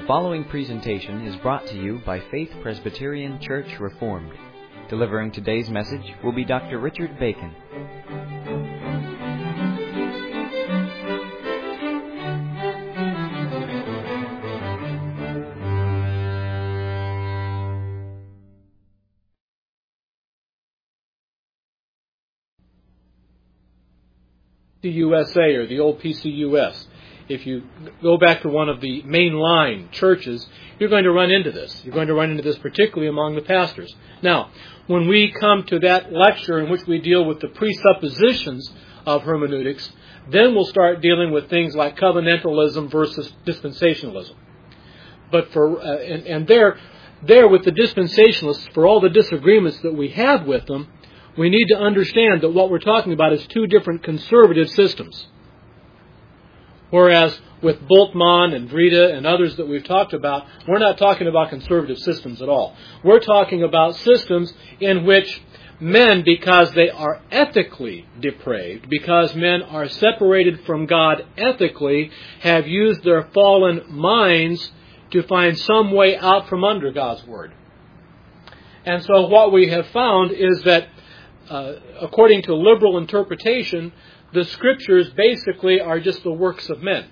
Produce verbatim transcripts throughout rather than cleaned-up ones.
following presentation is brought to you by Faith Presbyterian Church Reformed. Delivering today's message will be Doctor Richard Bacon. The U S A, or the old P C U S. If you go back to one of the mainline churches, you're going to run into this. You're going to run into this particularly among the pastors. Now, when we come to that lecture in which we deal with the presuppositions of hermeneutics, then we'll start dealing with things like covenantalism versus dispensationalism. But for uh, and, and there, there with the dispensationalists, for all the disagreements that we have with them, we need to understand that what we're talking about is two different conservative systems. Whereas with Bultmann and Vrede and others that we've talked about, we're not talking about conservative systems at all. We're talking about systems in which men, because they are ethically depraved, because men are separated from God ethically, have used their fallen minds to find some way out from under God's Word. And so what we have found is that Uh, according to liberal interpretation, the Scriptures basically are just the works of men.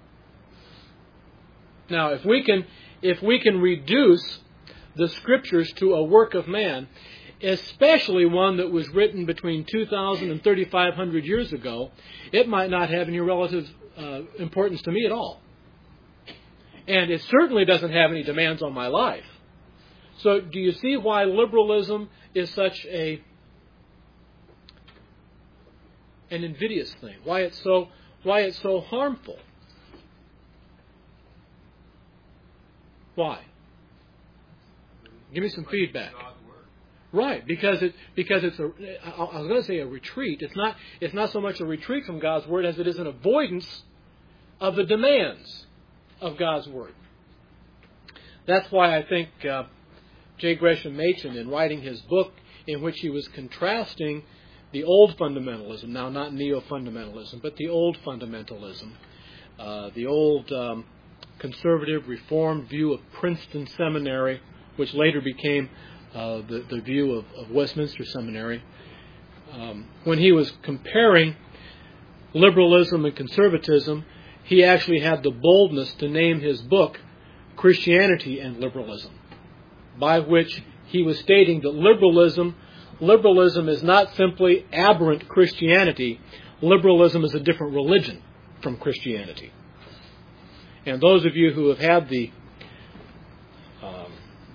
Now, if we can, if we can reduce the Scriptures to a work of man, especially one that was written between two thousand and thirty-five hundred years ago, it might not have any relative uh, importance to me at all. And it certainly doesn't have any demands on my life. So, do you see why liberalism is such a an invidious thing? Why it's so why it's so harmful? Why? Give me some feedback. Right, because it because it's a I was going to say a retreat. It's not it's not so much a retreat from God's Word as it is an avoidance of the demands of God's Word. That's why I think uh, J. Gresham Machen, in writing his book in which he was contrasting the old fundamentalism, now not neo-fundamentalism, but the old fundamentalism, uh, the old um, conservative reformed view of Princeton Seminary, which later became uh, the, the view of, of Westminster Seminary. Um, when he was comparing liberalism and conservatism, he actually had the boldness to name his book Christianity and Liberalism, by which he was stating that liberalism Liberalism is not simply aberrant Christianity. Liberalism is a different religion from Christianity. And those of you who have had the um,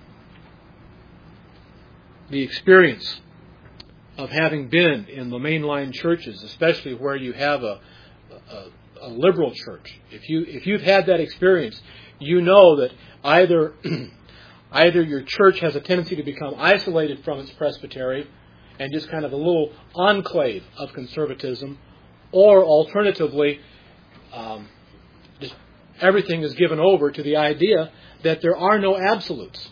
the experience of having been in the mainline churches, especially where you have a, a, a liberal church, if you if you've had that experience, you know that either Either your church has a tendency to become isolated from its presbytery and just kind of a little enclave of conservatism, or alternatively, um, just everything is given over to the idea that there are no absolutes.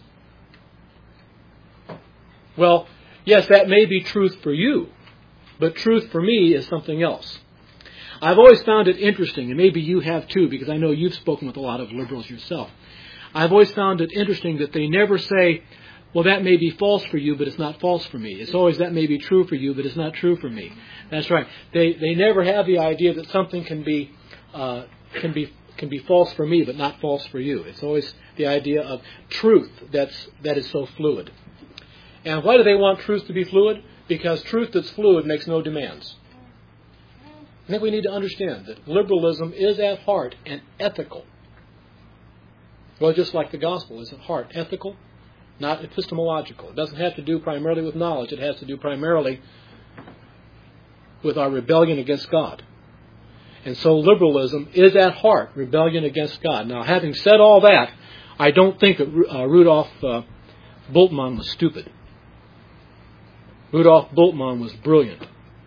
Well, yes, that may be truth for you, but truth for me is something else. I've always found it interesting, and maybe you have too, because I know you've spoken with a lot of liberals yourself. I've always found it interesting that they never say, well, that may be false for you, but it's not false for me. It's always, that may be true for you, but it's not true for me. That's right. They they never have the idea that something can be uh, can be can be false for me, but not false for you. It's always the idea of truth that's that is so fluid. And why do they want truth to be fluid? Because truth that's fluid makes no demands. I think we need to understand that liberalism is at heart an ethical. Well, just like the gospel is at heart ethical, not epistemological. It doesn't have to do primarily with knowledge. It has to do primarily with our rebellion against God. And so liberalism is at heart rebellion against God. Now, having said all that, I don't think that uh, Rudolf uh, Bultmann was stupid. Rudolf Bultmann was brilliant.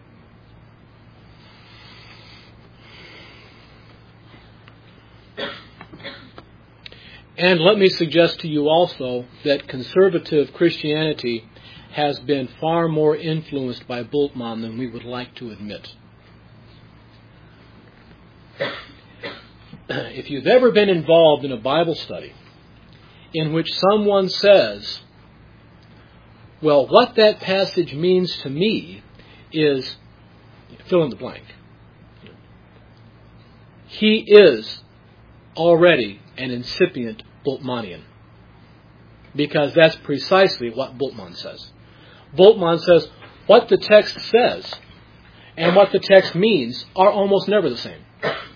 And let me suggest to you also that conservative Christianity has been far more influenced by Bultmann than we would like to admit. If you've ever been involved in a Bible study in which someone says, well, what that passage means to me is, fill in the blank. He is already an incipient Bultmannian. Because that's precisely what Bultmann says. Bultmann says what the text says and what the text means are almost never the same.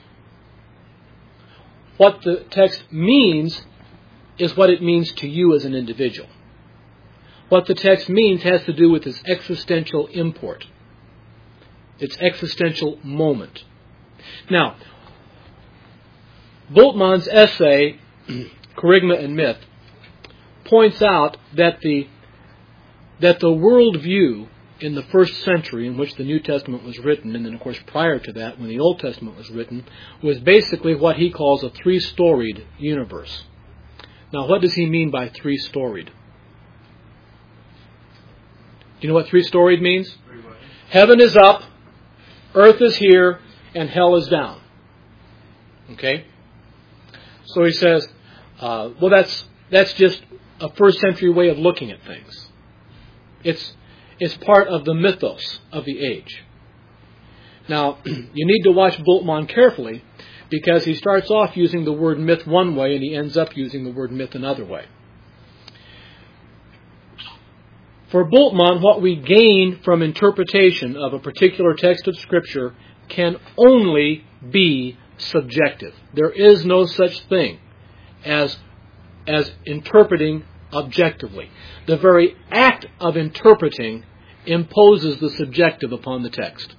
What the text means is what it means to you as an individual. What the text means has to do with its existential import, its existential moment. Now, Bultmann's essay, Kerygma and Myth, points out that the that the worldview in the first century in which the New Testament was written, and then of course prior to that when the Old Testament was written, was basically what he calls a three-storied universe. Now, what does he mean by three-storied? Do you know what three-storied means? Heaven is up, earth is here, and hell is down. Okay? So he says, uh, well, that's that's just a first century way of looking at things. It's it's part of the mythos of the age. Now, you need to watch Bultmann carefully because he starts off using the word myth one way and he ends up using the word myth another way. For Bultmann, what we gain from interpretation of a particular text of Scripture can only be subjective. There is no such thing as as interpreting objectively. The very act of interpreting imposes the subjective upon the text.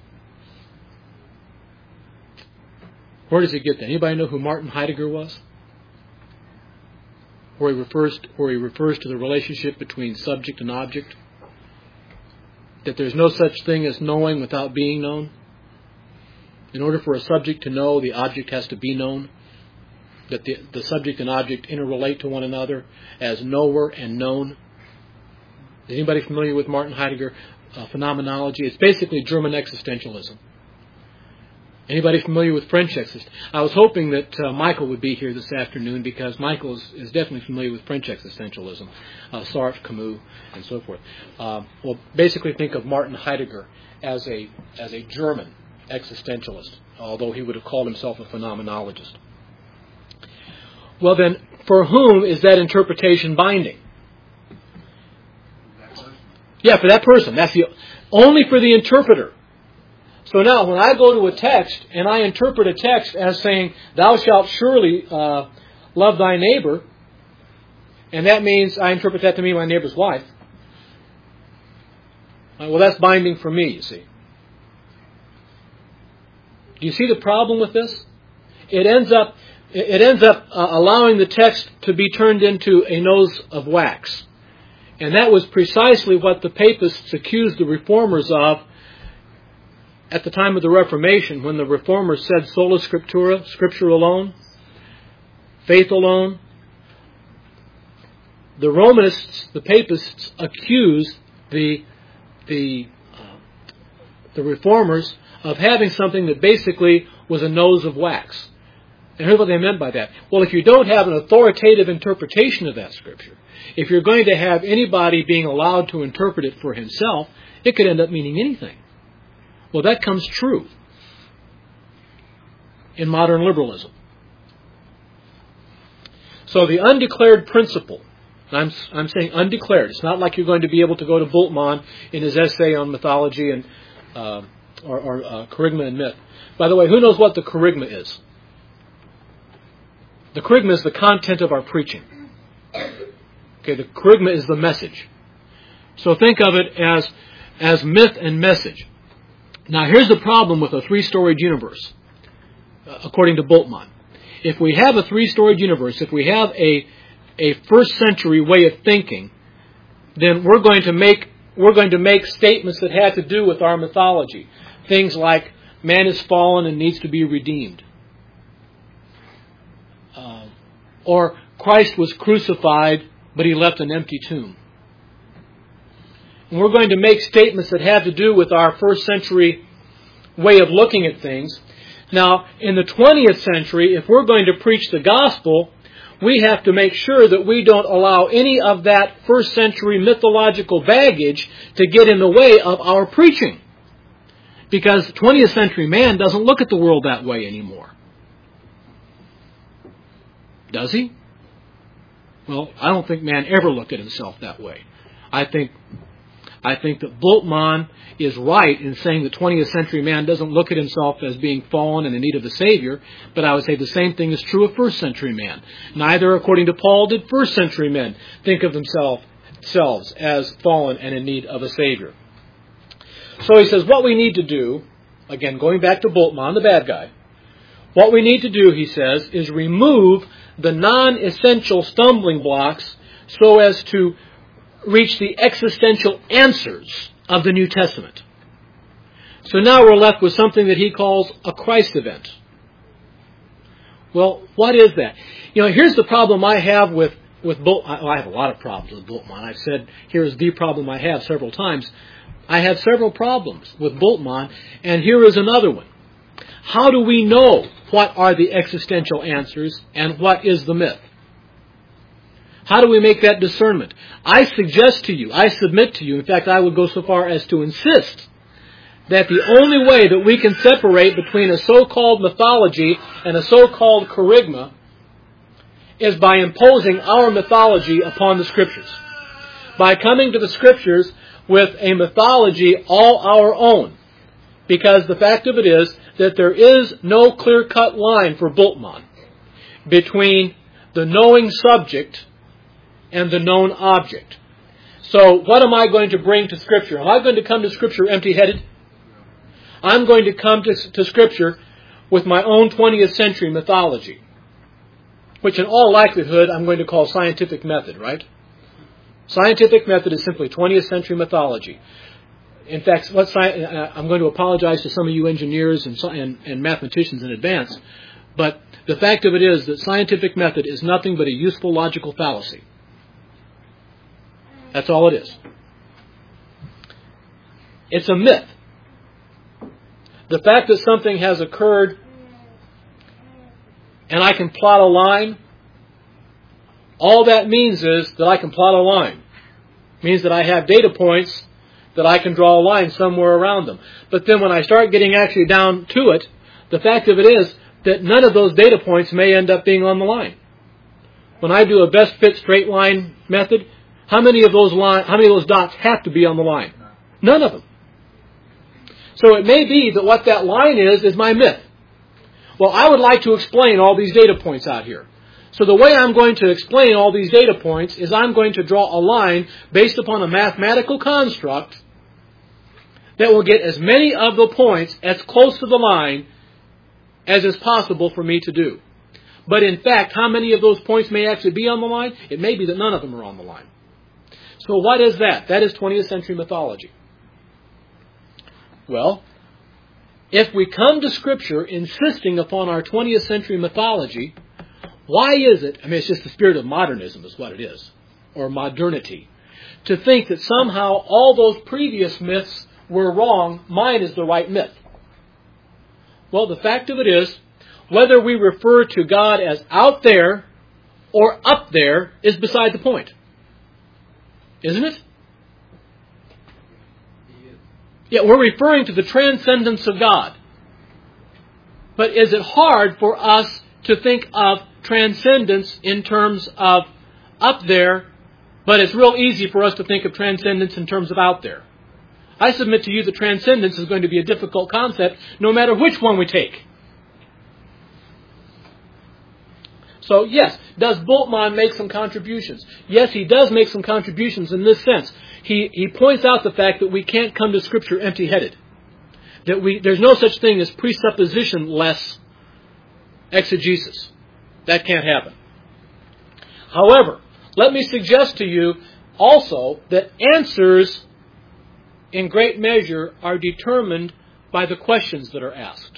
Where does he get that? Anybody know who Martin Heidegger was? Where he refers to, where he refers to the relationship between subject and object? That there's no such thing as knowing without being known? In order for a subject to know, the object has to be known? That the, the subject and object interrelate to one another as knower and known. Is anybody familiar with Martin Heidegger uh, phenomenology? It's basically German existentialism. Anybody familiar with French existentialism? I was hoping that uh, Michael would be here this afternoon because Michael is, is definitely familiar with French existentialism, uh, Sartre, Camus, and so forth. Uh, well, basically think of Martin Heidegger as a as a German existentialist, although he would have called himself a phenomenologist. Well then, for whom is that interpretation binding? Yeah, for that person. That's the only for the interpreter. So now, when I go to a text and I interpret a text as saying, "Thou shalt surely uh, love thy neighbor," and that means I interpret that to mean my neighbor's wife. Well, that's binding for me. You see. Do you see the problem with this? It ends up. It ends up uh, allowing the text to be turned into a nose of wax. And that was precisely what the papists accused the reformers of at the time of the Reformation, when the reformers said sola scriptura, Scripture alone, faith alone. The Romanists, the papists, accused the the uh, the reformers of having something that basically was a nose of wax. And here's what they meant by that. Well, if you don't have an authoritative interpretation of that Scripture, if you're going to have anybody being allowed to interpret it for himself, it could end up meaning anything. Well, that comes true in modern liberalism. So the undeclared principle, I'm, I'm saying undeclared. It's not like you're going to be able to go to Bultmann in his essay on mythology and uh, or, or uh, Kerygma and Myth. By the way, who knows what the Kerygma is? The Kerygma is the content of our preaching. Okay, the Kerygma is the message. So think of it as, as myth and message. Now here's the problem with a three-storied universe, uh, according to Bultmann. If we have a three-storied universe, if we have a, a first-century way of thinking, then we're going to make we're going to make statements that have to do with our mythology. Things like, man is fallen and needs to be redeemed. Uh, or Christ was crucified, but he left an empty tomb. And we're going to make statements that have to do with our first century way of looking at things. Now, in the twentieth century, if we're going to preach the gospel, we have to make sure that we don't allow any of that first century mythological baggage to get in the way of our preaching. Because twentieth century man doesn't look at the world that way anymore. Does he? Well, I don't think man ever looked at himself that way. I think I think that Bultmann is right in saying that twentieth century man doesn't look at himself as being fallen and in need of a Savior, but I would say the same thing is true of first century man. Neither, according to Paul, did first century men think of themselves as fallen and in need of a Savior. So he says what we need to do, again going back to Bultmann, the bad guy, what we need to do, he says, is remove the non-essential stumbling blocks so as to reach the existential answers of the New Testament. So now we're left with something that he calls a Christ event. Well, what is that? You know, here's the problem I have with, with Bultmann. I have a lot of problems with Bultmann. I've said here's the problem I have several times. I have several problems with Bultmann, and here is another one. How do we know what are the existential answers and what is the myth? How do we make that discernment? I suggest to you, I submit to you, in fact I would go so far as to insist that the only way that we can separate between a so-called mythology and a so-called kerygma is by imposing our mythology upon the Scriptures. By coming to the Scriptures with a mythology all our own. Because the fact of it is that there is no clear-cut line for Bultmann between the knowing subject and the known object. So what am I going to bring to Scripture? Am I going to come to Scripture empty-headed? I'm going to come to, to Scripture with my own twentieth century mythology, which in all likelihood I'm going to call scientific method, right? Scientific method is simply twentieth century mythology. In fact, let's, I'm going to apologize to some of you engineers and, and, and mathematicians in advance, but the fact of it is that scientific method is nothing but a useful logical fallacy. That's all it is. It's a myth. The fact that something has occurred and I can plot a line, all that means is that I can plot a line. It means that I have data points that I can draw a line somewhere around them. But then when I start getting actually down to it, the fact of it is that none of those data points may end up being on the line. When I do a best fit straight line method, how many of those line, how many of those dots have to be on the line? None of them. So it may be that what that line is, is my myth. Well, I would like to explain all these data points out here. So the way I'm going to explain all these data points is I'm going to draw a line based upon a mathematical construct that will get as many of the points as close to the line as is possible for me to do. But in fact, how many of those points may actually be on the line? It may be that none of them are on the line. So what is that? That is twentieth century mythology. Well, if we come to Scripture insisting upon our twentieth century mythology, why is it, I mean, it's just the spirit of modernism is what it is, or modernity, to think that somehow all those previous myths were wrong, mine is the right myth? Well, the fact of it is, whether we refer to God as out there or up there is beside the point. Isn't it? Yeah, we're referring to the transcendence of God. But is it hard for us to think of transcendence in terms of up there, but it's real easy for us to think of transcendence in terms of out there? I submit to you that transcendence is going to be a difficult concept no matter which one we take. So yes, does Bultmann make some contributions? Yes, he does make some contributions in this sense. He, he points out the fact that we can't come to Scripture empty-headed. That we, there's no such thing as presupposition-less exegesis. That can't happen. However, let me suggest to you also that answers in great measure are determined by the questions that are asked.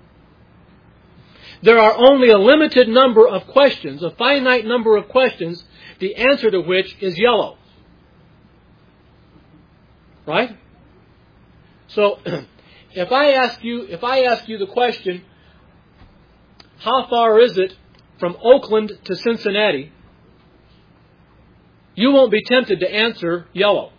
There are only a limited number of questions, a finite number of questions, the answer to which is yellow. Right? So, if I ask you, if I ask you the question, how far is it from Oakland to Cincinnati, you won't be tempted to answer yellow.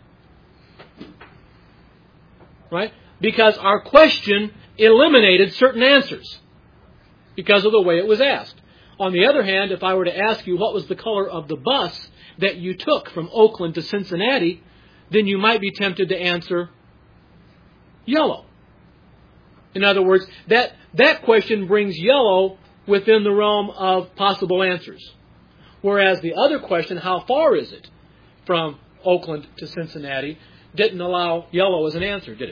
Right? Because our question eliminated certain answers because of the way it was asked. On the other hand, if I were to ask you what was the color of the bus that you took from Oakland to Cincinnati, then you might be tempted to answer yellow. In other words, that, that question brings yellow within the realm of possible answers. Whereas the other question, how far is it from Oakland to Cincinnati, didn't allow yellow as an answer, did it?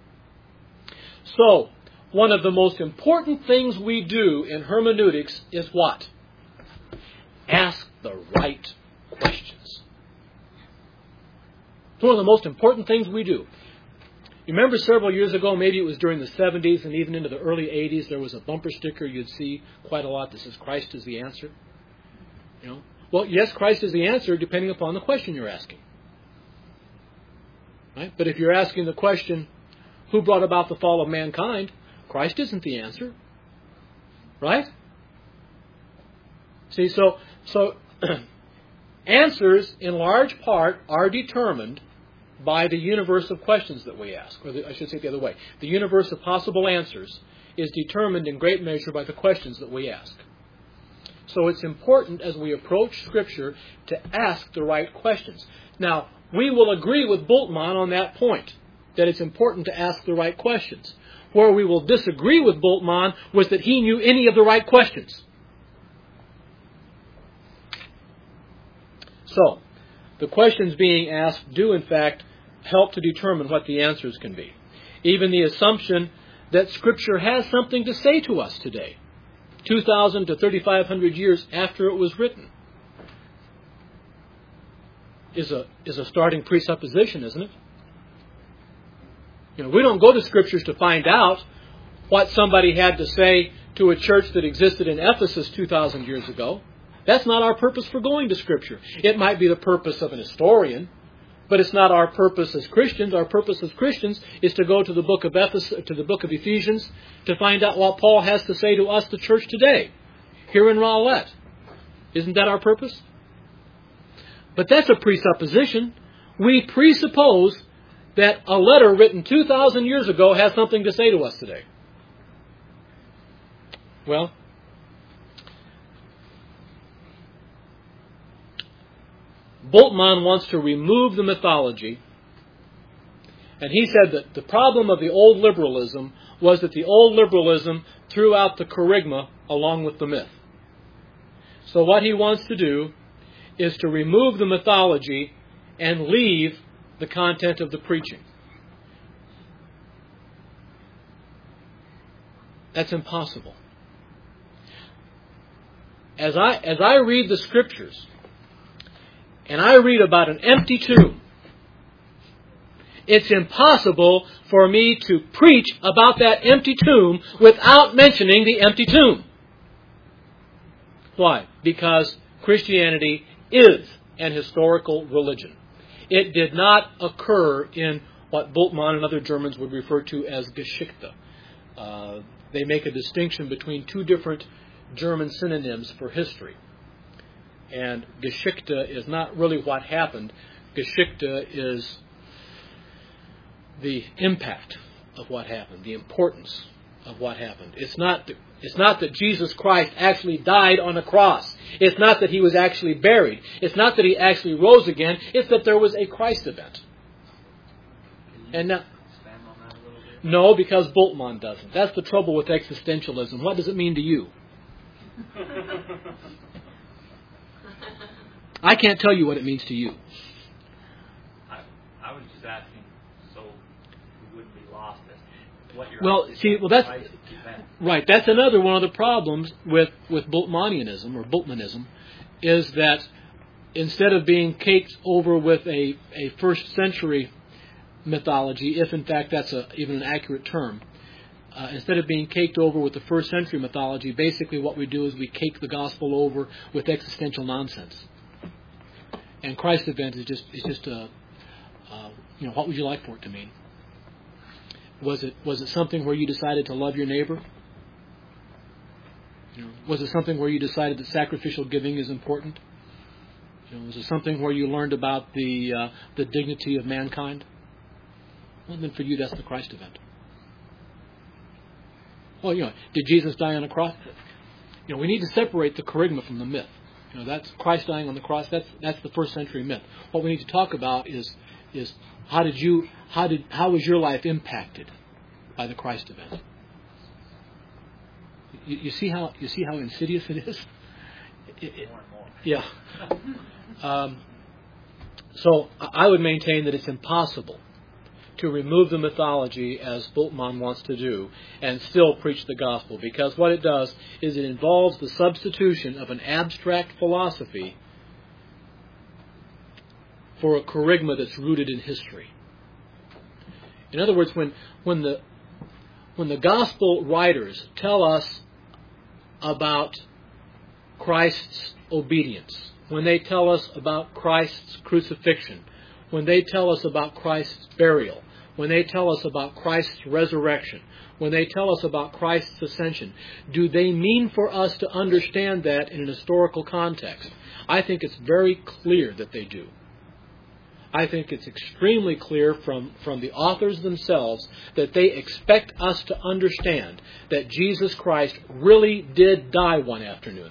So, one of the most important things we do in hermeneutics is what? Ask the right questions. It's one of the most important things we do. You remember several years ago, maybe it was during the seventies and even into the early eighties, there was a bumper sticker you'd see quite a lot that says, Christ is the answer. You know? Well, yes, Christ is the answer depending upon the question you're asking. Right? But if you're asking the question, who brought about the fall of mankind? Christ isn't the answer. Right? See, so, so answers in large part are determined by the universe of questions that we ask. Or the, I should say it the other way. The universe of possible answers is determined in great measure by the questions that we ask. So it's important as we approach Scripture to ask the right questions. Now, we will agree with Bultmann on that point, that it's important to ask the right questions. Where we will disagree with Bultmann was that he knew any of the right questions. So, the questions being asked do, in fact, help to determine what the answers can be. Even the assumption that Scripture has something to say to us today, two thousand to thirty-five hundred years after it was written, is a, is a starting presupposition, isn't it? You know, we don't go to Scriptures to find out what somebody had to say to a church that existed in Ephesus two thousand years ago. That's not our purpose for going to Scripture. It might be the purpose of an historian, but it's not our purpose as Christians. Our purpose as Christians is to go to the book of Ephesus, to the book of Ephesians, to find out what Paul has to say to us, the church today, here in Rowlett. Isn't that our purpose? But that's a presupposition. We presuppose that a letter written two thousand years ago has something to say to us today. Well, Bultmann wants to remove the mythology, and he said that the problem of the old liberalism was that the old liberalism threw out the kerygma along with the myth. So what he wants to do is to remove the mythology and leave the content of the preaching. That's impossible. As I, as I read the Scriptures, and I read about an empty tomb, it's impossible for me to preach about that empty tomb without mentioning the empty tomb. Why? Because Christianity is an historical religion. It did not occur in what Bultmann and other Germans would refer to as Geschichte. Uh, they make a distinction between two different German synonyms for history. And Geschichte is not really what happened. Geschichte is the impact of what happened, the importance of what happened. It's not, it's not that Jesus Christ actually died on a cross. It's not that he was actually buried. It's not that he actually rose again. It's that there was a Christ event. And now, expand on that a little bit? No, because Bultmann doesn't. That's the trouble with existentialism. What does it mean to you? I can't tell you what it means to you. I, I was just asking so we wouldn't be lost as what you're well, see, well that's right. That's another one of the problems with with Bultmannianism or Bultmannism, is that instead of being caked over with a a first century mythology, if in fact that's a, even an accurate term, uh, instead of being caked over with the first century mythology, basically what we do is we cake the gospel over with existential nonsense. And Christ's event is just is just a, uh, you know, what would you like for it to mean? Was it was it something where you decided to love your neighbor? You know, was it something where you decided that sacrificial giving is important? You know, was it something where you learned about the uh, the dignity of mankind? Well, then for you, that's the Christ event. Well, you know, did Jesus die on a cross? You know, we need to separate the kerygma from the myth. You know, that's Christ dying on the cross. That's that's the first century myth. What we need to talk about is is how did you how did how was your life impacted by the Christ event? You, you see how you see how insidious it is. It, it, More and more. yeah. Um, so I would maintain that it's impossible to remove the mythology as Bultmann wants to do and still preach the gospel, because what it does is it involves the substitution of an abstract philosophy for a kerygma that's rooted in history. In other words, when when the when the gospel writers tell us about Christ's obedience, when they tell us about Christ's crucifixion, when they tell us about Christ's burial, when they tell us about Christ's resurrection, when they tell us about Christ's ascension, do they mean for us to understand that in an historical context? I think it's very clear that they do. I think it's extremely clear from, from the authors themselves that they expect us to understand that Jesus Christ really did die one afternoon.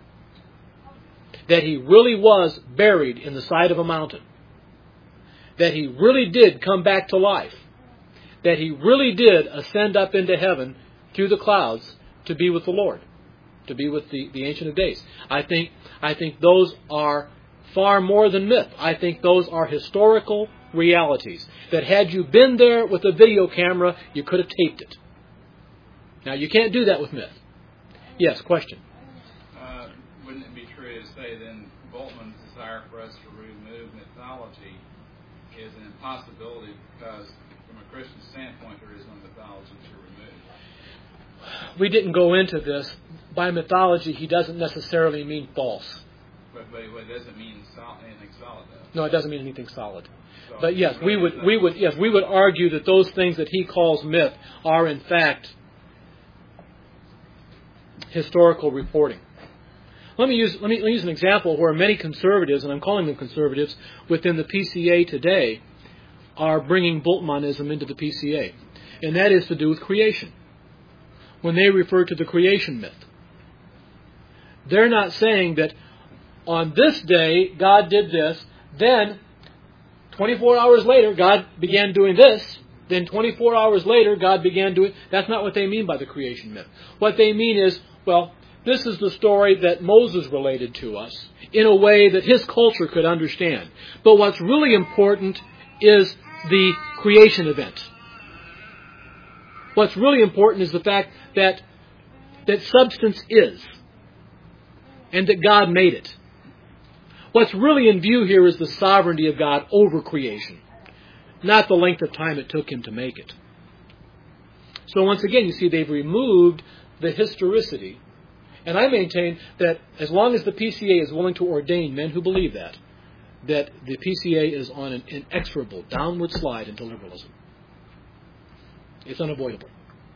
That He really was buried in the side of a mountain. That He really did come back to life. That He really did ascend up into heaven through the clouds to be with the Lord. To be with the, the Ancient of Days. I think, I think those are far more than myth. I think those are historical realities. That had you been there with a video camera, you could have taped it. Now, you can't do that with myth. Yes, question? Uh, wouldn't it be true to say then Bultmann's desire for us to remove mythology is an impossibility because from a Christian standpoint there is no mythology to remove? We didn't go into this. By mythology, he doesn't necessarily mean false. But, but it doesn't mean sol- anything solid, though. No, it doesn't mean anything solid. So But yes, we would we would yes we would argue that those things that he calls myth are in fact historical reporting. Let me use let me, let me use an example where many conservatives, and I'm calling them conservatives, within the P C A today, are bringing Bultmannism into the P C A, and that is to do with creation. When they refer to the creation myth, they're not saying that on this day God did this, then twenty-four hours later God began doing this, then twenty-four hours later God began doing... That's not what they mean by the creation myth. What they mean is, well, this is the story that Moses related to us in a way that his culture could understand. But what's really important is the creation event. What's really important is the fact that that substance is, and that God made it. What's really in view here is the sovereignty of God over creation, not the length of time it took Him to make it. So once again, you see, they've removed the historicity. And I maintain that as long as the P C A is willing to ordain men who believe that, that the P C A is on an inexorable downward slide into liberalism. It's unavoidable.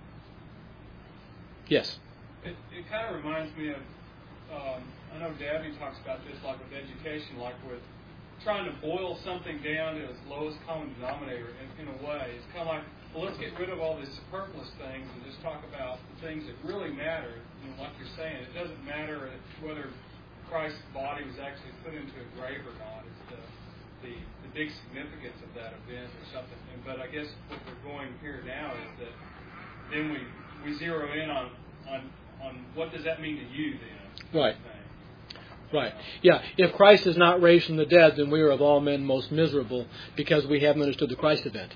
Yes? It, it kind of reminds me of, um, I know Dabney talks about this, like with education, like with trying to boil something down to its lowest common denominator in, in a way. It's kind of like, well, let's get rid of all these superfluous things and just talk about the things that really matter. You know, like you're saying, it doesn't matter whether Christ's body was actually put into a grave or not. It's the, the, the big significance of that event or something. And, but I guess what we're going here now is that then we, we zero in on, on, on what does that mean to you then? Right. Right. Yeah. If Christ is not raised from the dead, then we are of all men most miserable because we haven't understood the Christ event.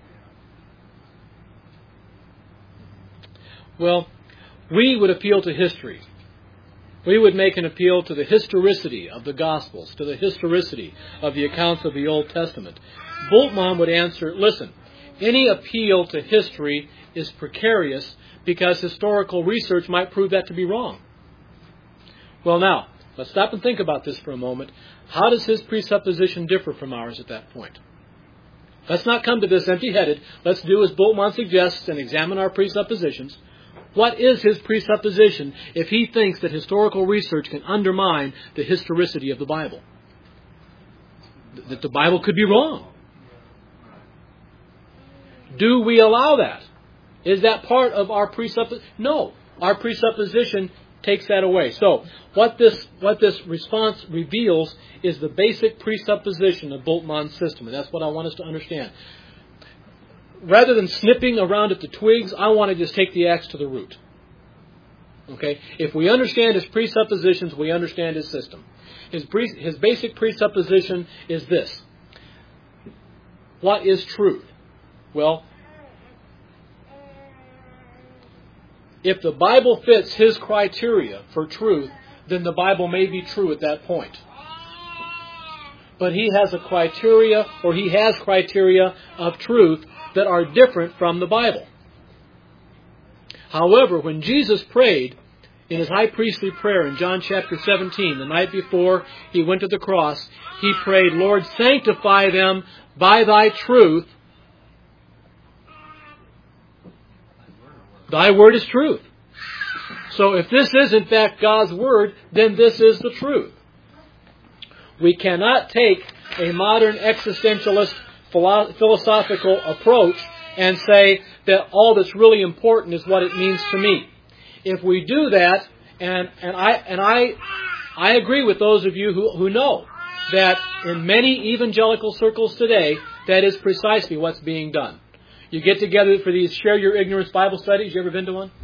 Well, we would appeal to history. We would make an appeal to the historicity of the Gospels, to the historicity of the accounts of the Old Testament. Bultmann would answer, listen, any appeal to history is precarious because historical research might prove that to be wrong. Well, now, let's stop and think about this for a moment. How does his presupposition differ from ours at that point? Let's not come to this empty-headed. Let's do as Bultmann suggests and examine our presuppositions. What is his presupposition if he thinks that historical research can undermine the historicity of the Bible? That the Bible could be wrong. Do we allow that? Is that part of our presupposition? No. Our presupposition takes that away. So, what this what this response reveals is the basic presupposition of Bultmann's system. And that's what I want us to understand. Rather than snipping around at the twigs, I want to just take the axe to the root. Okay? If we understand his presuppositions, we understand his system. His, pre- his basic presupposition is this. What is truth? Well, if the Bible fits his criteria for truth, then the Bible may be true at that point. But he has a criteria, or he has criteria of truth that are different from the Bible. However, when Jesus prayed in his high priestly prayer in John chapter seventeen, the night before he went to the cross, he prayed, Lord, sanctify them by thy truth. Thy word is truth. So if this is in fact God's word, then this is the truth. We cannot take a modern existentialist philosophical approach and say that all that's really important is what it means to me. If we do that, and, and I and I I agree with those of you who, who know that in many evangelical circles today, that is precisely what's being done. You get together for these Share Your Ignorance Bible studies. You ever been to one?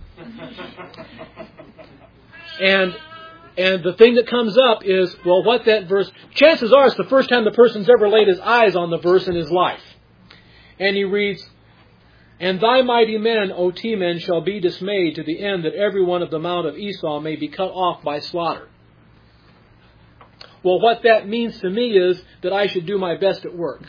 And and the thing that comes up is, well, what that verse... Chances are it's the first time the person's ever laid his eyes on the verse in his life. And he reads, And thy mighty men, O Teman, shall be dismayed to the end that every one of the mount of Esau may be cut off by slaughter. Well, what that means to me is that I should do my best at work.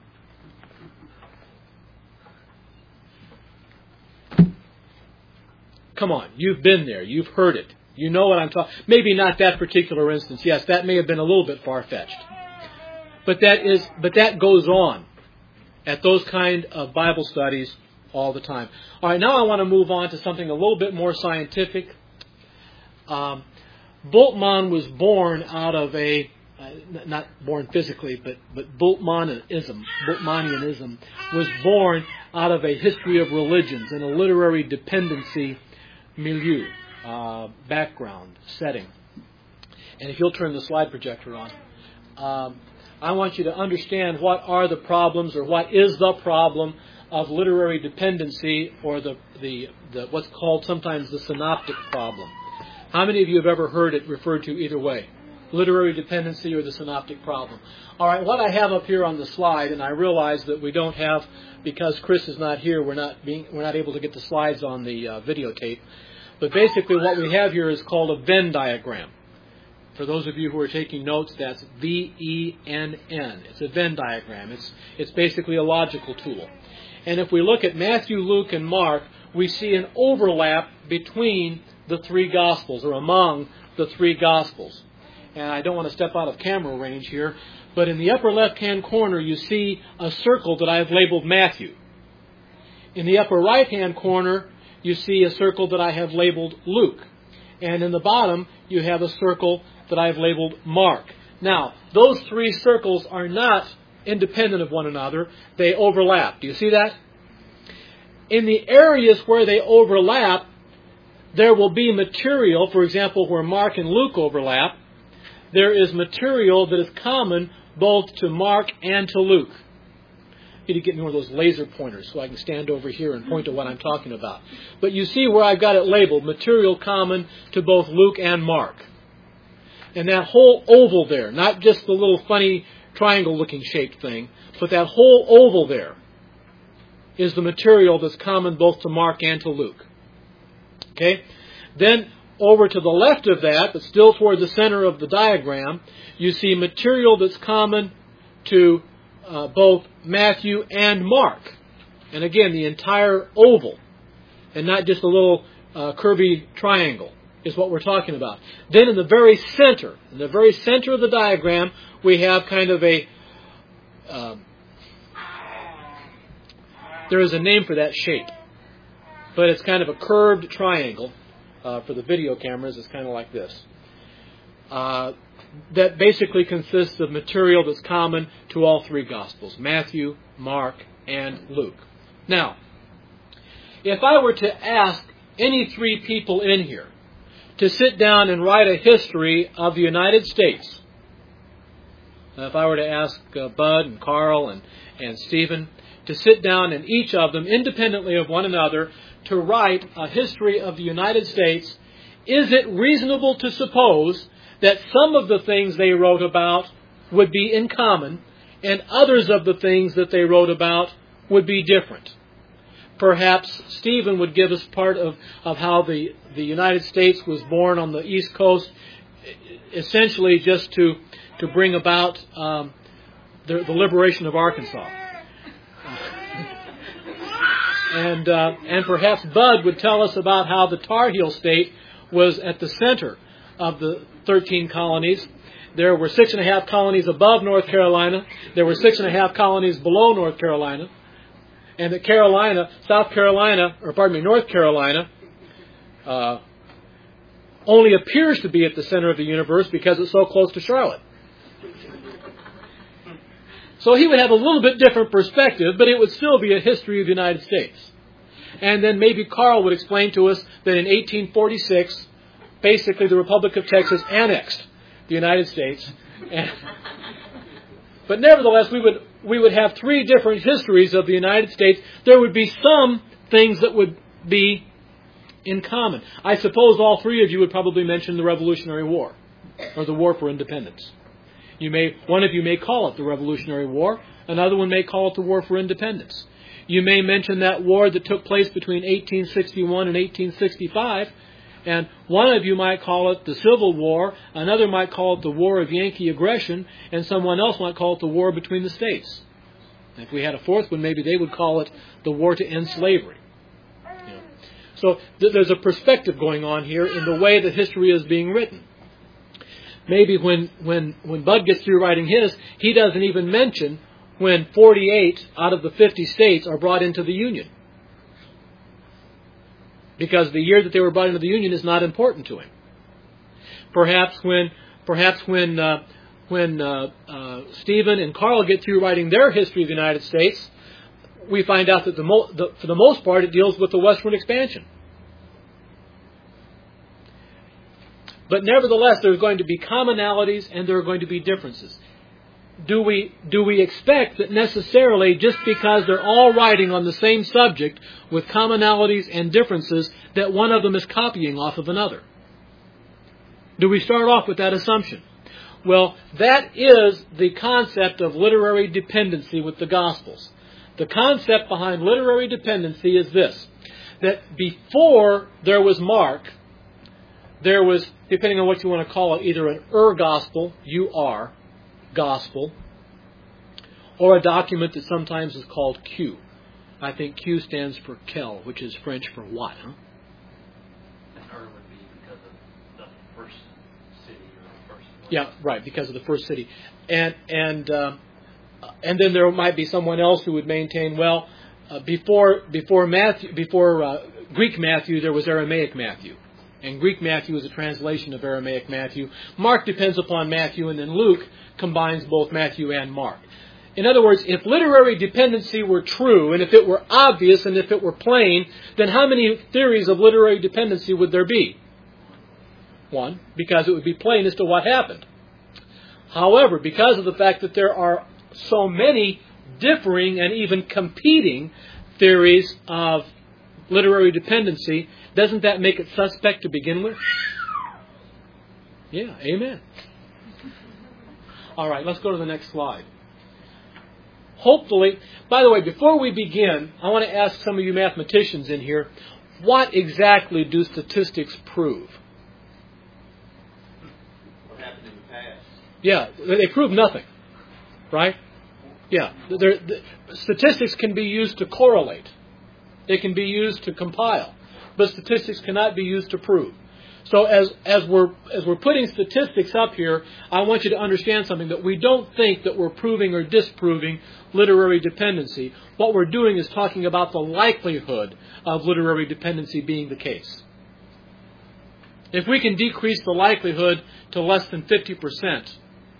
Come on, you've been there. You've heard it. You know what I'm talking... Maybe not that particular instance. Yes, that may have been a little bit far-fetched. But that is, but that goes on at those kind of Bible studies all the time. All right, now I want to move on to something a little bit more scientific. Um, Bultmann was born out of a... Uh, not born physically, but, but Bultmannism, Bultmannianism was born out of a history of religions and a literary dependency milieu, uh, background, setting. And if you'll turn the slide projector on, um, I want you to understand what are the problems, or what is the problem of literary dependency, or the, the, the what's called sometimes the synoptic problem. How many of you have ever heard it referred to either way? Literary dependency or the synoptic problem. All right, what I have up here on the slide, and I realize that we don't have, because Chris is not here, we're not being, we're not able to get the slides on the uh, videotape. But basically what we have here is called a Venn diagram. For those of you who are taking notes, that's V E N N. It's a Venn diagram. It's, it's basically a logical tool. And if we look at Matthew, Luke, and Mark, we see an overlap between the three Gospels, or among the three Gospels. And I don't want to step out of camera range here, but in the upper left-hand corner you see a circle that I have labeled Matthew. In the upper right-hand corner you see a circle that I have labeled Luke. And in the bottom you have a circle that I have labeled Mark. Now, those three circles are not independent of one another. They overlap. Do you see that? In the areas where they overlap, there will be material, for example, where Mark and Luke overlap, there is material that is common both to Mark and to Luke. You need to get me one of those laser pointers so I can stand over here and point to what I'm talking about. But you see where I've got it labeled, material common to both Luke and Mark. And that whole oval there, not just the little funny triangle-looking shaped thing, but that whole oval there is the material that's common both to Mark and to Luke. Okay? Then over to the left of that, but still toward the center of the diagram, you see material that's common to uh, both Matthew and Mark. And again, the entire oval, and not just a little uh, curvy triangle, is what we're talking about. Then in the very center, in the very center of the diagram, we have kind of a, uh, there is a name for that shape. but it's kind of a curved triangle. Uh, for the video cameras, it's kind of like this. Uh, that basically consists of material that's common to all three Gospels, Matthew, Mark, and Luke. Now, if I were to ask any three people in here to sit down and write a history of the United States, if I were to ask uh, Bud and Carl and, and Stephen to sit down and each of them, independently of one another, to write a history of the United States, is it reasonable to suppose that some of the things they wrote about would be in common and others of the things that they wrote about would be different? Perhaps Stephen would give us part of, of how the, the United States was born on the East Coast, essentially just to, to bring about um, the, the liberation of Arkansas. And uh, and perhaps Bud would tell us about how the Tar Heel State was at the center of the thirteen colonies. There were six and a half colonies above North Carolina. There were six and a half colonies below North Carolina. And that Carolina, South Carolina, or pardon me, North Carolina, uh, only appears to be at the center of the universe because it's so close to Charlotte. So he would have a little bit different perspective, but it would still be a history of the United States. And then maybe Carl would explain to us that in eighteen forty-six, basically the Republic of Texas annexed the United States. And, but nevertheless, we would we would have three different histories of the United States. There would be some things that would be in common. I suppose all three of you would probably mention the Revolutionary War, or the War for Independence. You may, one of you may call it the Revolutionary War. Another one may call it the War for Independence. You may mention that war that took place between eighteen sixty-one and eighteen sixty-five. And one of you might call it the Civil War. Another might call it the War of Yankee Aggression. And someone else might call it the War between the states. If we had a fourth one, maybe they would call it the War to End Slavery. You know. So th- there's a perspective going on here in the way that history is being written. Maybe when, when, when Bud gets through writing his, he doesn't even mention when forty-eight out of the fifty states are brought into the Union. Because the year that they were brought into the Union is not important to him. Perhaps when perhaps when uh, when uh, uh, Stephen and Carl get through writing their history of the United States, we find out that the mo- the, for the most part it deals with the westward expansion. But nevertheless, there's going to be commonalities and there are going to be differences. Do we do we expect that necessarily just because they're all writing on the same subject with commonalities and differences that one of them is copying off of another? Do we start off with that assumption? Well, that is the concept of literary dependency with the Gospels. The concept behind literary dependency is this, that before there was Mark, there was, depending on what you want to call it, either an ur-gospel, U-R, gospel, or a document that sometimes is called Q. I think Q stands for quel, which is French for what, huh? And ur would be because of the first city or the first place. Yeah, right, because of the first city. And and uh, and then there might be someone else who would maintain, well, uh, before before Matthew, before uh, Greek Matthew, there was Aramaic Matthew. And Greek Matthew is a translation of Aramaic Matthew. Mark depends upon Matthew, and then Luke combines both Matthew and Mark. In other words, if literary dependency were true, and if it were obvious, and if it were plain, then how many theories of literary dependency would there be? One, because it would be plain as to what happened. However, because of the fact that there are so many differing and even competing theories of literary dependency, doesn't that make it suspect to begin with? Yeah, amen. All right, let's go to the next slide. Hopefully, by the way, before we begin, I want to ask some of you mathematicians in here, what exactly do statistics prove? What happened in the past? Yeah, they prove nothing, right? Yeah, they're, the, statistics can be used to correlate. They can be used to compile. But statistics cannot be used to prove. So as, as, we're, as we're putting statistics up here, I want you to understand something, that we don't think that we're proving or disproving literary dependency. What we're doing is talking about the likelihood of literary dependency being the case. If we can decrease the likelihood to less than fifty percent,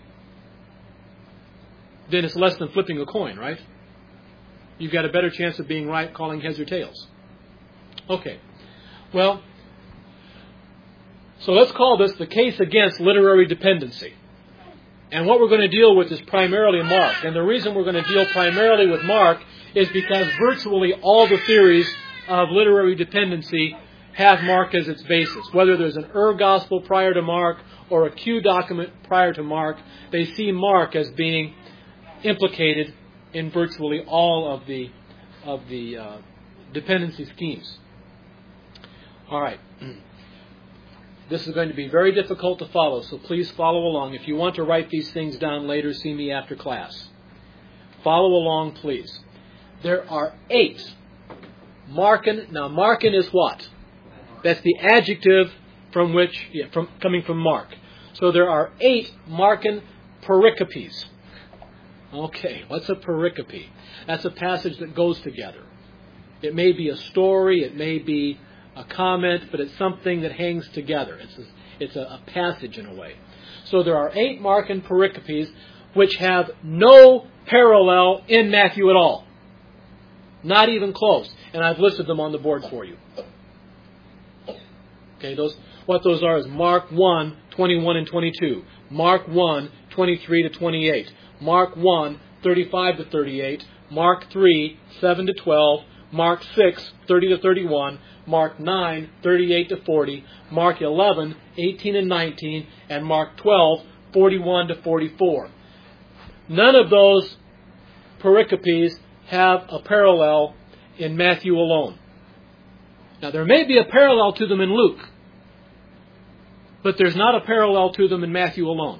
then it's less than flipping a coin, right? You've got a better chance of being right calling heads or tails. Okay. Well, so let's call this the case against literary dependency. And what we're going to deal with is primarily Mark. And the reason we're going to deal primarily with Mark is because virtually all the theories of literary dependency have Mark as its basis. Whether there's an Ur gospel prior to Mark or a Q document prior to Mark, they see Mark as being implicated in virtually all of the of the uh, dependency schemes. All right. This is going to be very difficult to follow, so please follow along. If you want to write these things down later, see me after class. Follow along, please. There are eight Markan. Now, Markan is what? That's the adjective from which, yeah, from coming from Mark. So there are eight Markan pericopes. Okay, what's a pericope? That's a passage that goes together. It may be a story, it may be a comment, but it's something that hangs together. It's a, it's a, a passage in a way. So there are eight Markan pericopes which have no parallel in Matthew at all. Not even close. And I've listed them on the board for you. Okay, those what those are is Mark one, twenty-one and twenty-two. Mark one, twenty-three to twenty-eight. Mark one, thirty-five to thirty-eight. Mark three, seven to twelve. Mark six, thirty to thirty-one. Mark nine, thirty-eight to forty. Mark eleven, eighteen and nineteen. And Mark twelve, forty-one to forty-four. None of those pericopes have a parallel in Matthew alone. Now, there may be a parallel to them in Luke, but there's not a parallel to them in Matthew alone.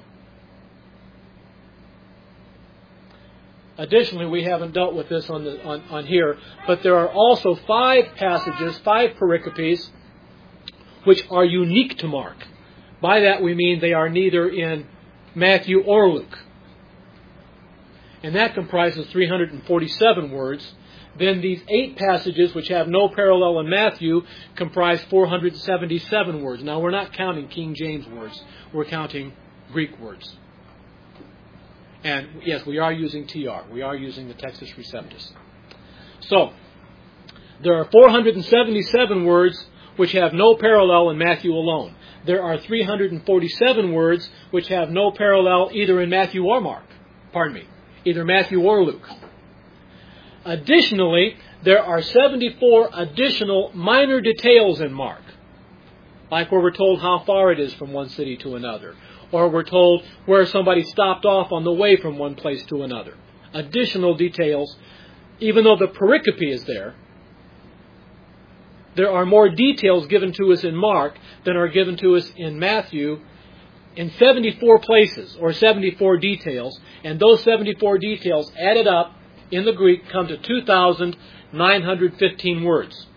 Additionally, we haven't dealt with this on, the, on, on here, but there are also five passages, five pericopes, which are unique to Mark. By that we mean they are neither in Matthew or Luke. And that comprises three hundred forty-seven words. Then these eight passages, which have no parallel in Matthew, comprise four hundred seventy-seven words. Now, we're not counting King James words. We're counting Greek words. And, yes, we are using T R. We are using the Textus Receptus. So, there are four hundred seventy-seven words which have no parallel in Matthew alone. There are three hundred forty-seven words which have no parallel either in Matthew or Mark. Pardon me. Either Matthew or Luke. Additionally, there are seventy-four additional minor details in Mark. Like where we're told how far it is from one city to another. Or we're told where somebody stopped off on the way from one place to another. Additional details. Even though the pericope is there, there are more details given to us in Mark than are given to us in Matthew in seventy-four places, or seventy-four details. And those seventy-four details added up in the Greek come to two thousand nine hundred fifteen words.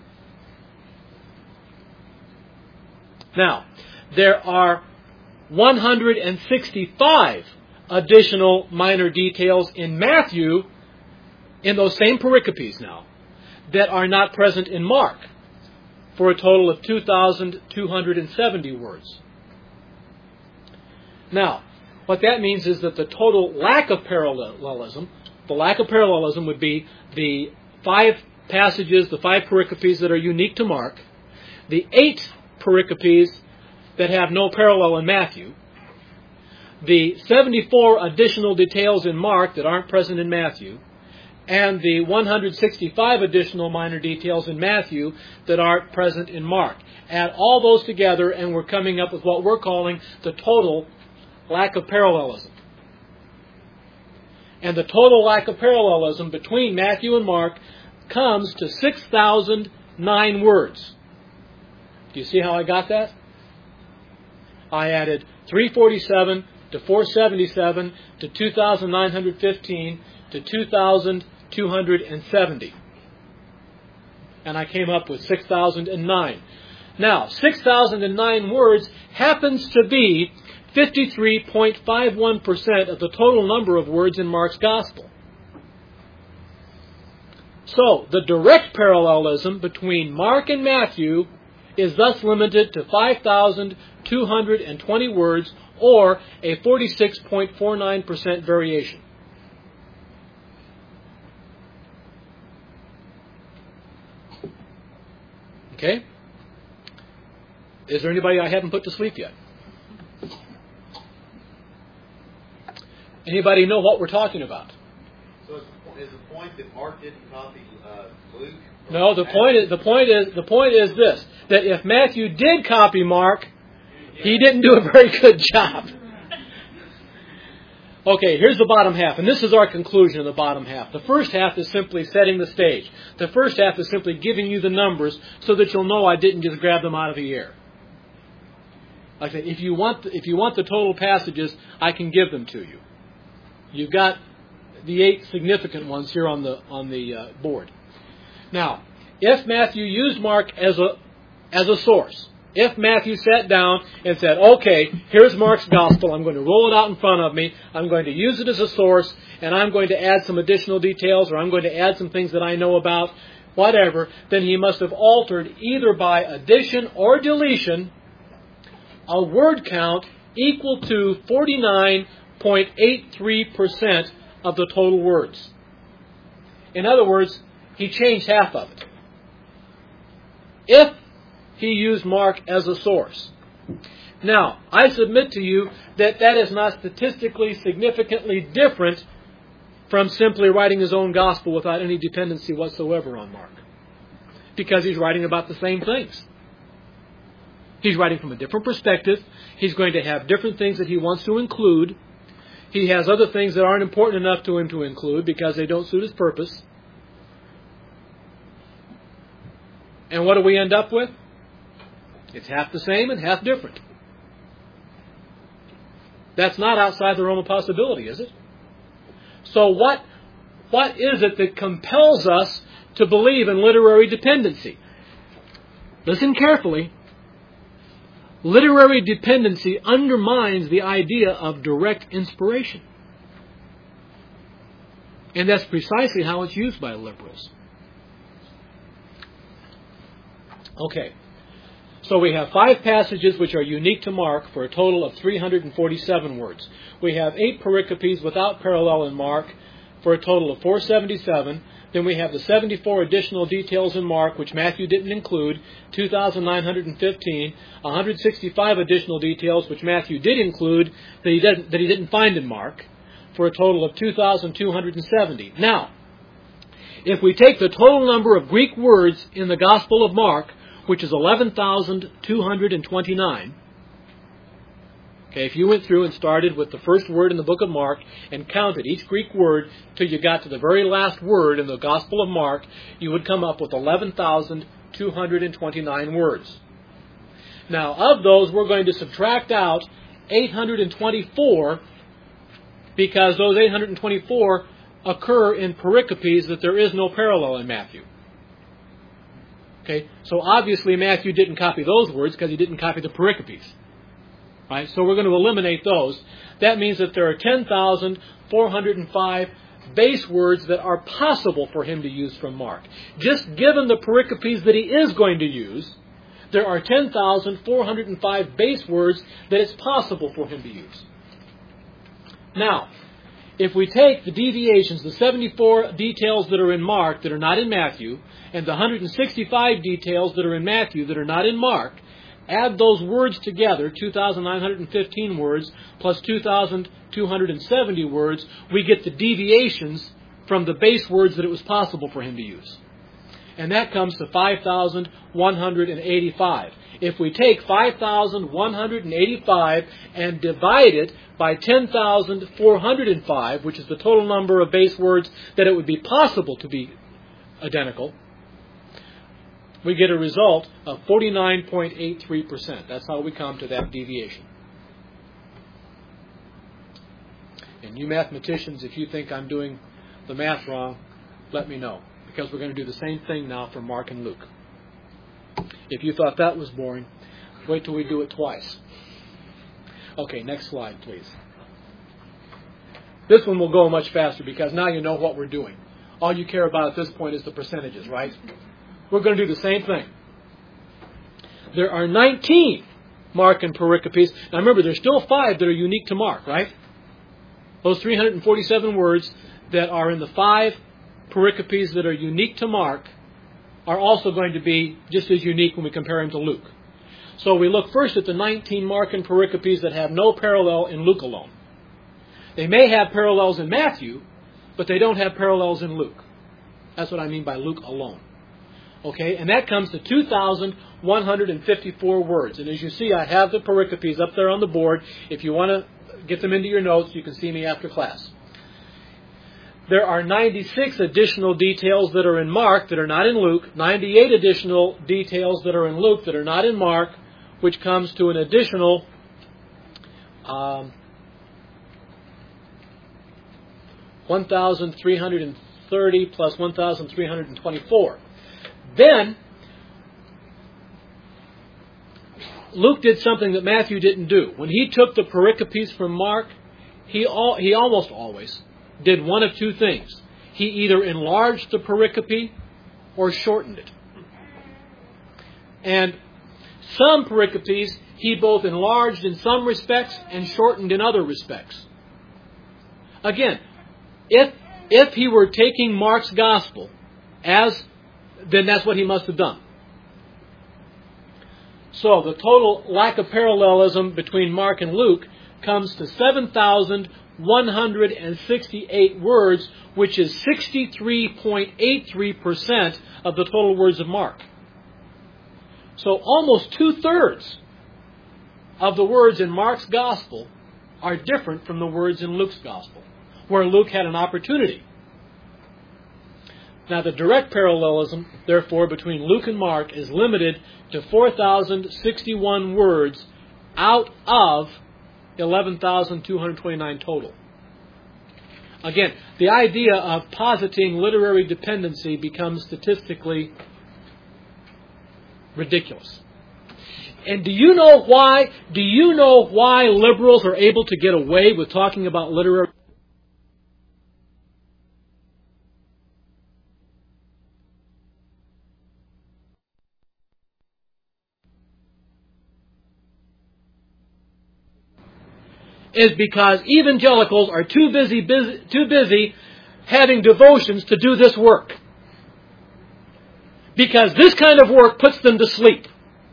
Now, there are one hundred sixty-five additional minor details in Matthew, in those same pericopes now, that are not present in Mark, for a total of two thousand two hundred seventy words. Now, what that means is that the total lack of parallelism, the lack of parallelism would be the five passages, the five pericopes that are unique to Mark, the eight pericopes that have no parallel in Matthew, the seventy-four additional details in Mark that aren't present in Matthew, and the one hundred sixty-five additional minor details in Matthew that aren't present in Mark. Add all those together and we're coming up with what we're calling the total lack of parallelism. And the total lack of parallelism between Matthew and Mark comes to six thousand nine words. Do you see how I got that? I added three forty-seven to four seventy-seven to two thousand nine hundred fifteen to two thousand two hundred seventy. And I came up with six thousand nine. Now, six thousand nine words happens to be fifty-three point five one percent of the total number of words in Mark's Gospel. So, the direct parallelism between Mark and Matthew is thus limited to five thousand two hundred twenty words, or a forty-six point four nine percent variation. Okay? Is there anybody I haven't put to sleep yet? Anybody know what we're talking about? So is the point that Mark didn't copy uh, Luke? No, the point is the point is the point is this: that if Matthew did copy Mark, he didn't do a very good job. Okay, here's the bottom half, and this is our conclusion of the bottom half. The first half is simply setting the stage. The first half is simply giving you the numbers so that you'll know I didn't just grab them out of the air. Like I said, if you want the, if you want the total passages, I can give them to you. You've got the eight significant ones here on the on the uh, board. Now, if Matthew used Mark as a as a source, if Matthew sat down and said, okay, here's Mark's Gospel, I'm going to roll it out in front of me, I'm going to use it as a source, and I'm going to add some additional details, or I'm going to add some things that I know about, whatever, then he must have altered either by addition or deletion a word count equal to forty-nine point eight three percent of the total words. In other words, he changed half of it. If he used Mark as a source. Now, I submit to you that that is not statistically significantly different from simply writing his own gospel without any dependency whatsoever on Mark. Because he's writing about the same things. He's writing from a different perspective. He's going to have different things that he wants to include. He has other things that aren't important enough to him to include because they don't suit his purpose. And what do we end up with? It's half the same and half different. That's not outside the realm of possibility, is it? So what, what is it that compels us to believe in literary dependency? Listen carefully. Literary dependency undermines the idea of direct inspiration. And that's precisely how it's used by liberals. Okay. So we have five passages which are unique to Mark for a total of three hundred forty-seven words. We have eight pericopes without parallel in Mark for a total of four hundred seventy-seven. Then we have the seventy-four additional details in Mark, which Matthew didn't include, two thousand nine hundred fifteen. one hundred sixty-five additional details, which Matthew did include, that he didn't, that he didn't find in Mark, for a total of two thousand two hundred seventy. Now, if we take the total number of Greek words in the Gospel of Mark, which is eleven thousand two hundred twenty-nine. Okay, if you went through and started with the first word in the book of Mark and counted each Greek word till you got to the very last word in the Gospel of Mark, you would come up with eleven thousand two hundred twenty-nine words. Now, of those, we're going to subtract out eight hundred twenty-four because those eight hundred twenty-four occur in pericopes that there is no parallel in Matthew. Okay, so obviously Matthew didn't copy those words because he didn't copy the pericopes. Right? So we're going to eliminate those. That means that there are ten thousand four hundred five base words that are possible for him to use from Mark. Just given the pericopes that he is going to use, there are ten thousand four hundred five base words that it's possible for him to use. Now, if we take the deviations, the seventy-four details that are in Mark that are not in Matthew, and the one hundred sixty-five details that are in Matthew that are not in Mark, add those words together, two thousand nine hundred fifteen words plus two thousand two hundred seventy words, we get the deviations from the base words that it was possible for him to use. And that comes to five thousand one hundred eighty-five. If we take five thousand one hundred eighty-five and divide it by ten thousand four hundred five, which is the total number of base words that it would be possible to be identical, we get a result of forty-nine point eight three percent. That's how we come to that deviation. And you mathematicians, if you think I'm doing the math wrong, let me know, because we're going to do the same thing now for Mark and Luke. If you thought that was boring, wait till we do it twice. Okay, next slide, please. This one will go much faster because now you know what we're doing. All you care about at this point is the percentages, right? We're going to do the same thing. There are nineteen Mark and pericopes. Now remember, there's still five that are unique to Mark, right? Those three hundred forty-seven words that are in the five pericopes that are unique to Mark are also going to be just as unique when we compare them to Luke. So we look first at the nineteen Mark and pericopes that have no parallel in Luke alone. They may have parallels in Matthew, but they don't have parallels in Luke. That's what I mean by Luke alone. Okay, and that comes to two thousand one hundred fifty-four words. And as you see, I have the pericopes up there on the board. If you want to get them into your notes, you can see me after class. There are ninety-six additional details that are in Mark that are not in Luke, ninety-eight additional details that are in Luke that are not in Mark, which comes to an additional um, one thousand three hundred thirty plus one thousand three hundred twenty-four. Then, Luke did something that Matthew didn't do. When he took the pericopes from Mark, he, all, he almost always did one of two things. He either enlarged the pericope or shortened it. And some pericopes he both enlarged in some respects and shortened in other respects. Again, if if he were taking Mark's gospel as, then that's what he must have done. So the total lack of parallelism between Mark and Luke comes to seven thousand one hundred sixty-eight words, which is sixty-three point eight three percent of the total words of Mark. So almost two-thirds of the words in Mark's gospel are different from the words in Luke's gospel, where Luke had an opportunity. Now, the direct parallelism, therefore, between Luke and Mark is limited to four thousand sixty-one words out of eleven thousand two hundred twenty-nine total. Again, the idea of positing literary dependency becomes statistically ridiculous. And do you know why? Do you know why liberals are able to get away with talking about literary is because evangelicals are too busy, busy, too busy having devotions to do this work. Because this kind of work puts them to sleep.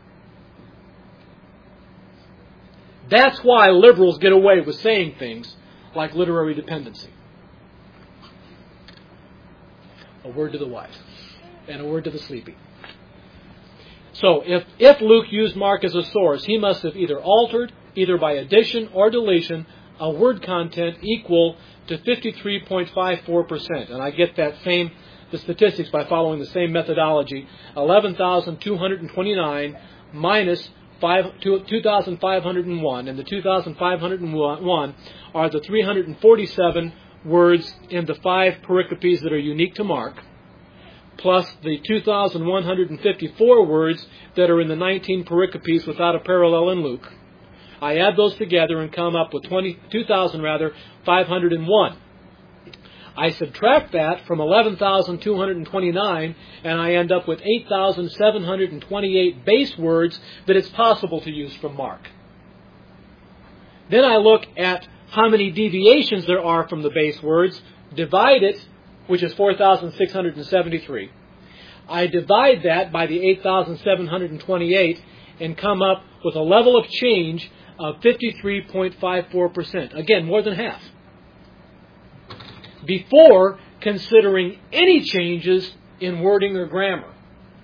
That's why liberals get away with saying things like literary dependency. A word to the wise and a word to the sleepy. So if, if Luke used Mark as a source, he must have either altered, either by addition or deletion, a word content equal to fifty-three point five four percent. And I get that same, the statistics by following the same methodology. eleven thousand two hundred twenty-nine minus two thousand five hundred one, and the two thousand five hundred one are the three hundred forty-seven words in the five pericopes that are unique to Mark, plus the two thousand one hundred fifty-four words that are in the nineteen pericopes without a parallel in Luke. I add those together and come up with two thousand rather five hundred one. I subtract that from eleven thousand two hundred twenty-nine, and I end up with eight thousand seven hundred twenty-eight base words that it's possible to use from Mark. Then I look at how many deviations there are from the base words, divide it, which is four thousand six hundred seventy-three. I divide that by the eight thousand seven hundred twenty-eight and come up with a level of change of fifty-three point five four percent. Again, more than half. Before considering any changes in wording or grammar.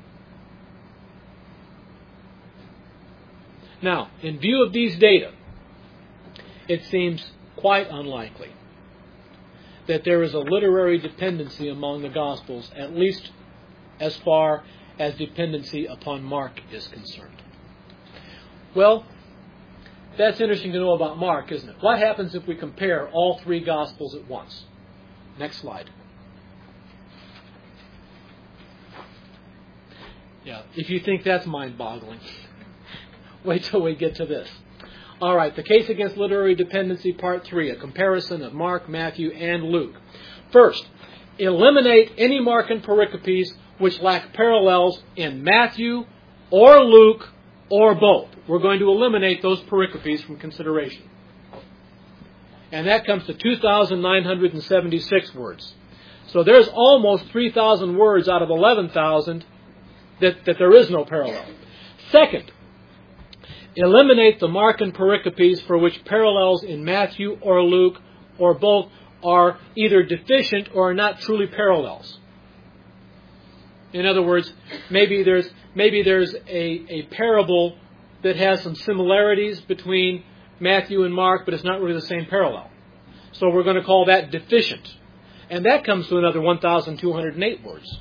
Now, in view of these data, it seems quite unlikely that there is a literary dependency among the Gospels, at least as far as dependency upon Mark is concerned. Well, that's interesting to know about Mark, isn't it? What happens if we compare all three Gospels at once? Next slide. Yeah, if you think that's mind-boggling, wait till we get to this. All right, the case against literary dependency, part three, a comparison of Mark, Matthew, and Luke. First, eliminate any Markan pericopes which lack parallels in Matthew or Luke or both. We're going to eliminate those pericopes from consideration. And that comes to two thousand nine hundred seventy-six words. So there's almost three thousand words out of eleven thousand that, that there is no parallel. Second, eliminate the Markan pericopes for which parallels in Matthew or Luke or both are either deficient or are not truly parallels. In other words, maybe there's maybe there's a, a parable that has some similarities between Matthew and Mark, but it's not really the same parallel. So we're going to call that deficient. And that comes to another one thousand two hundred eight words.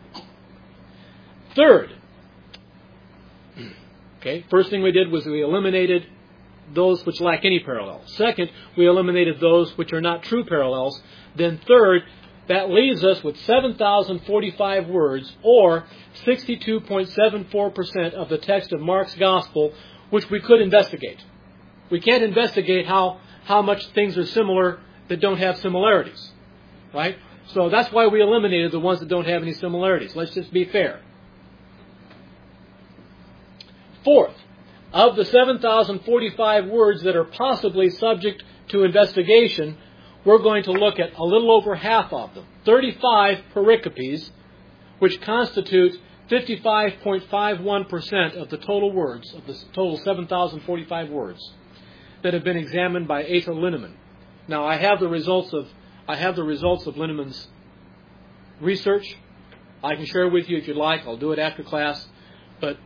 Third, okay, first thing we did was we eliminated those which lack any parallel. Second, we eliminated those which are not true parallels. Then third, that leaves us with seven thousand forty-five words, or sixty-two point seven four percent of the text of Mark's Gospel, which we could investigate. We can't investigate how, how much things are similar that don't have similarities. Right? So that's why we eliminated the ones that don't have any similarities. Let's just be fair. Fourth, of the seven thousand forty-five words that are possibly subject to investigation, we're going to look at a little over half of them, thirty-five pericopes, which constitute fifty-five point five one percent of the total words, of the total seven thousand forty-five words, that have been examined by Aether Linneman. Now, I have the results of I have the results of Linneman's research. I can share with you if you'd like. I'll do it after class. But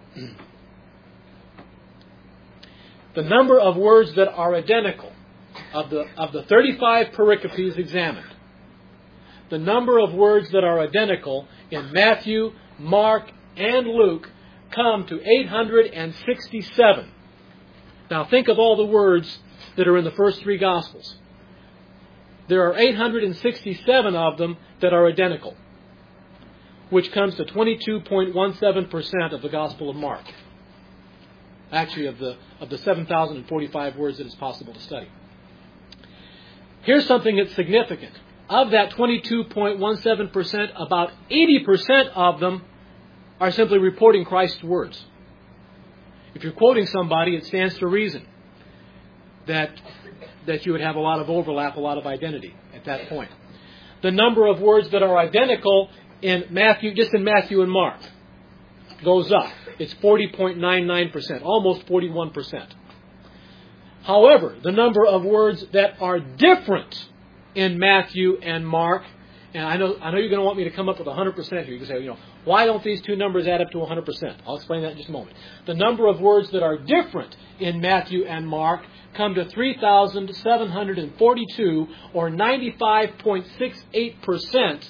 the number of words that are identical of the of the thirty-five pericopes examined, the number of words that are identical in Matthew, Mark, and Luke come to eight hundred sixty-seven. Now think of all the words that are in the first three Gospels. There are eight hundred sixty-seven of them that are identical, which comes to twenty-two point one seven percent of the Gospel of Mark. Actually, of the of the seven thousand forty-five words that it's possible to study. Here's something that's significant. Of that twenty-two point one seven percent, about eighty percent of them are simply reporting Christ's words. If you're quoting somebody, it stands to reason that that you would have a lot of overlap, a lot of identity at that point. The number of words that are identical in Matthew, just in Matthew and Mark, goes up. It's forty point nine nine percent, almost forty-one percent. However, the number of words that are different in Matthew and Mark, and I know I know you're going to want me to come up with one hundred percent here. You can say, you know, why don't these two numbers add up to one hundred percent? I'll explain that in just a moment. The number of words that are different in Matthew and Mark come to three thousand seven hundred forty-two, or ninety-five point six eight percent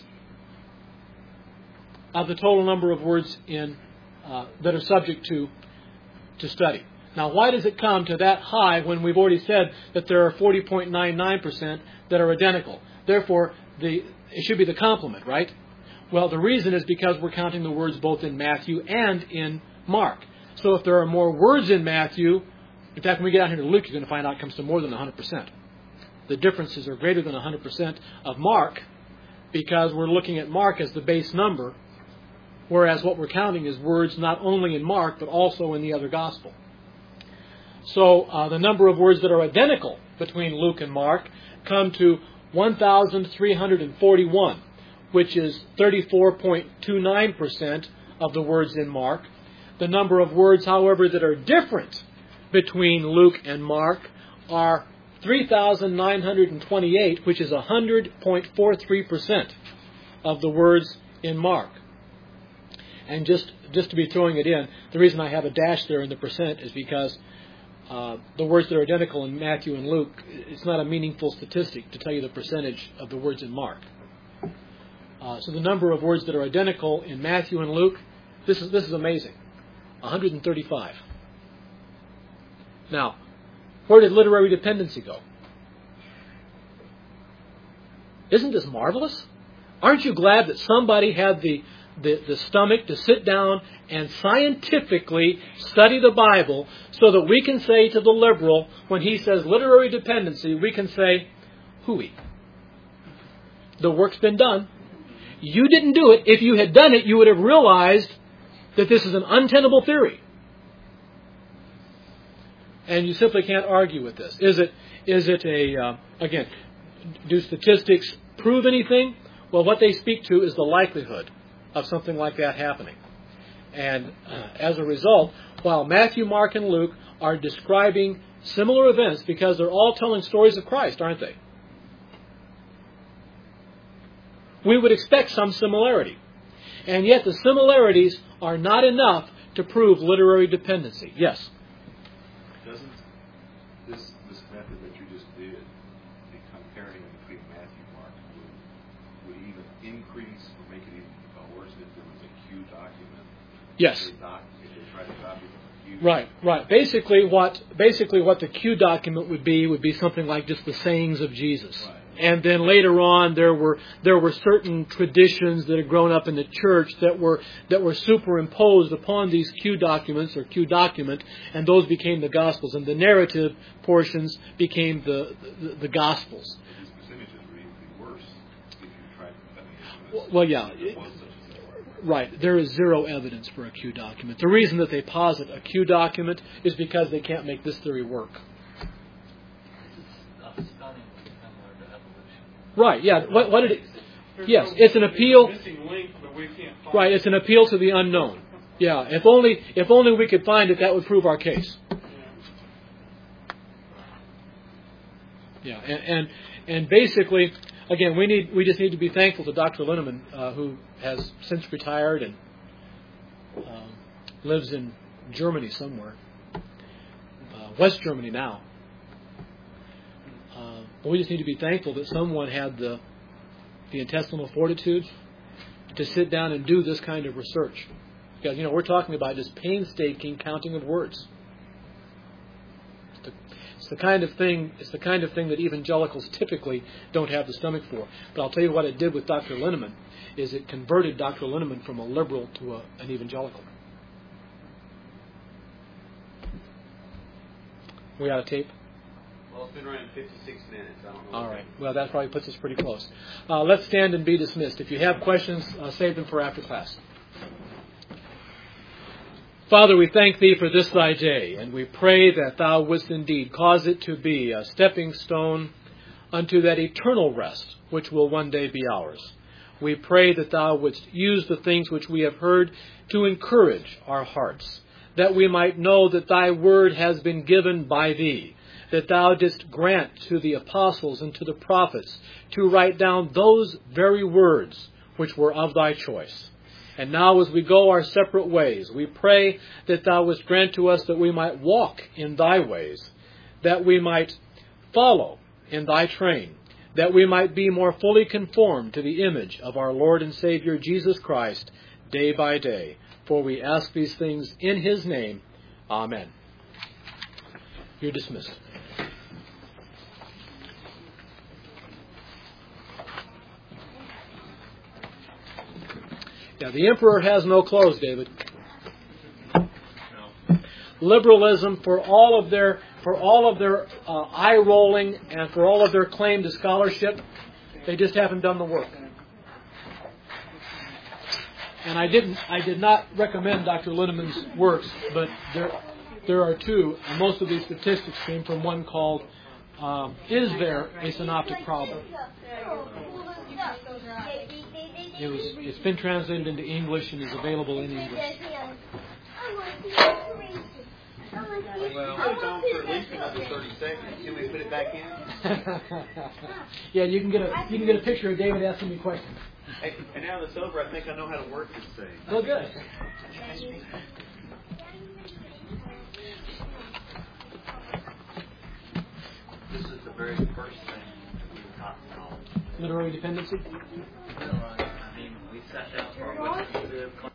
of the total number of words in uh, that are subject to to study. Now, why does it come to that high when we've already said that there are forty point nine nine percent that are identical? Therefore, the it should be the complement, right? Well, the reason is because we're counting the words both in Matthew and in Mark. So if there are more words in Matthew, in fact, when we get out here to Luke, you're going to find out it comes to more than one hundred percent. The differences are greater than one hundred percent of Mark, because we're looking at Mark as the base number, whereas what we're counting is words not only in Mark, but also in the other gospel. So uh, the number of words that are identical between Luke and Mark come to one thousand three hundred forty-one, which is thirty-four point two nine percent of the words in Mark. The number of words, however, that are different between Luke and Mark are three thousand nine hundred twenty-eight, which is one hundred point four three percent of the words in Mark. And just, just to be throwing it in, the reason I have a dash there in the percent is because uh, the words that are identical in Matthew and Luke, it's not a meaningful statistic to tell you the percentage of the words in Mark. Uh, so the number of words that are identical in Matthew and Luke, this is this is amazing, one hundred thirty-five. Now, where did literary dependency go? Isn't this marvelous? Aren't you glad that somebody had the, the, the stomach to sit down and scientifically study the Bible so that we can say to the liberal, when he says literary dependency, we can say, hooey. The work's been done. You didn't do it. If you had done it, you would have realized that this is an untenable theory. And you simply can't argue with this. Is it, is it a, uh, again, do statistics prove anything? Well, what they speak to is the likelihood of something like that happening. And uh, as a result, while Matthew, Mark, and Luke are describing similar events because they're all telling stories of Christ, aren't they? We would expect some similarity. And yet the similarities are not enough to prove literary dependency. Yes? Doesn't this this method that you just did, the comparing between Matthew, Mark, and Luke, would even increase or make it even worse if there was a Q document? Yes. If they, doc, if they tried to copy the Q. Right, right. Basically, what basically what the Q document would be would be something like just the sayings of Jesus. Right. And then later on, there were there were certain traditions that had grown up in the church that were that were superimposed upon these Q documents or Q document, and those became the Gospels, and the narrative portions became the the, the Gospels. These percentages would even be worse if you tried to. I mean, Well, yeah. there was such a thing. Right. There is zero evidence for a Q document. The reason that they posit a Q document is because they can't make this theory work. It's stunningly similar to evolution. Right. Yeah. What, what did it? There's Yes, no- it's an appeal. there's a missing link that we can't find. Right. It's an appeal to the unknown. Yeah. If only if only we could find it, that would prove our case. Yeah. And and, and basically, again, we need we just need to be thankful to Doctor Linneman, uh, who has since retired and um, lives in Germany somewhere, uh, West Germany now. Uh, but we just need to be thankful that someone had the the intestinal fortitude to sit down and do this kind of research. Because, you know, we're talking about just painstaking counting of words. It's the, it's the kind of thing. It's the kind of thing that evangelicals typically don't have the stomach for. But I'll tell you what it did with Doctor Linneman is it converted Doctor Linneman from a liberal to a, an evangelical. We out of tape? Well, it's been running fifty-six minutes. I don't know. All right. Well, that probably puts us pretty close. Uh, let's stand and be dismissed. If you have questions, uh, save them for after class. Father, we thank Thee for this Thy day, and we pray that Thou wouldst indeed cause it to be a stepping stone unto that eternal rest which will one day be ours. We pray that Thou wouldst use the things which we have heard to encourage our hearts, that we might know that Thy word has been given by Thee, that Thou didst grant to the apostles and to the prophets to write down those very words which were of Thy choice. And now as we go our separate ways, we pray that Thou wouldst grant to us that we might walk in Thy ways, that we might follow in Thy train, that we might be more fully conformed to the image of our Lord and Savior Jesus Christ day by day. For we ask these things in His name. Amen. You're dismissed. Yeah, the emperor has no clothes, David. No. Liberalism, for all of their for all of their uh, eye rolling and for all of their claim to scholarship, they just haven't done the work. And I didn't I did not recommend Doctor Linneman's works, but there there are two, and most of these statistics came from one called um, "Is There a Synoptic Problem?" It was, it's been translated into English and is available in English. Well, it's on for at least another thirty seconds. Can we put it back in? Yeah, you can get a you can get a picture of David asking me questions. Hey, and now that's over, I think I know how to work this thing. Oh, good. This is the very first thing that we were talking about. Literary dependency. Well, I mean, we sat down for a while.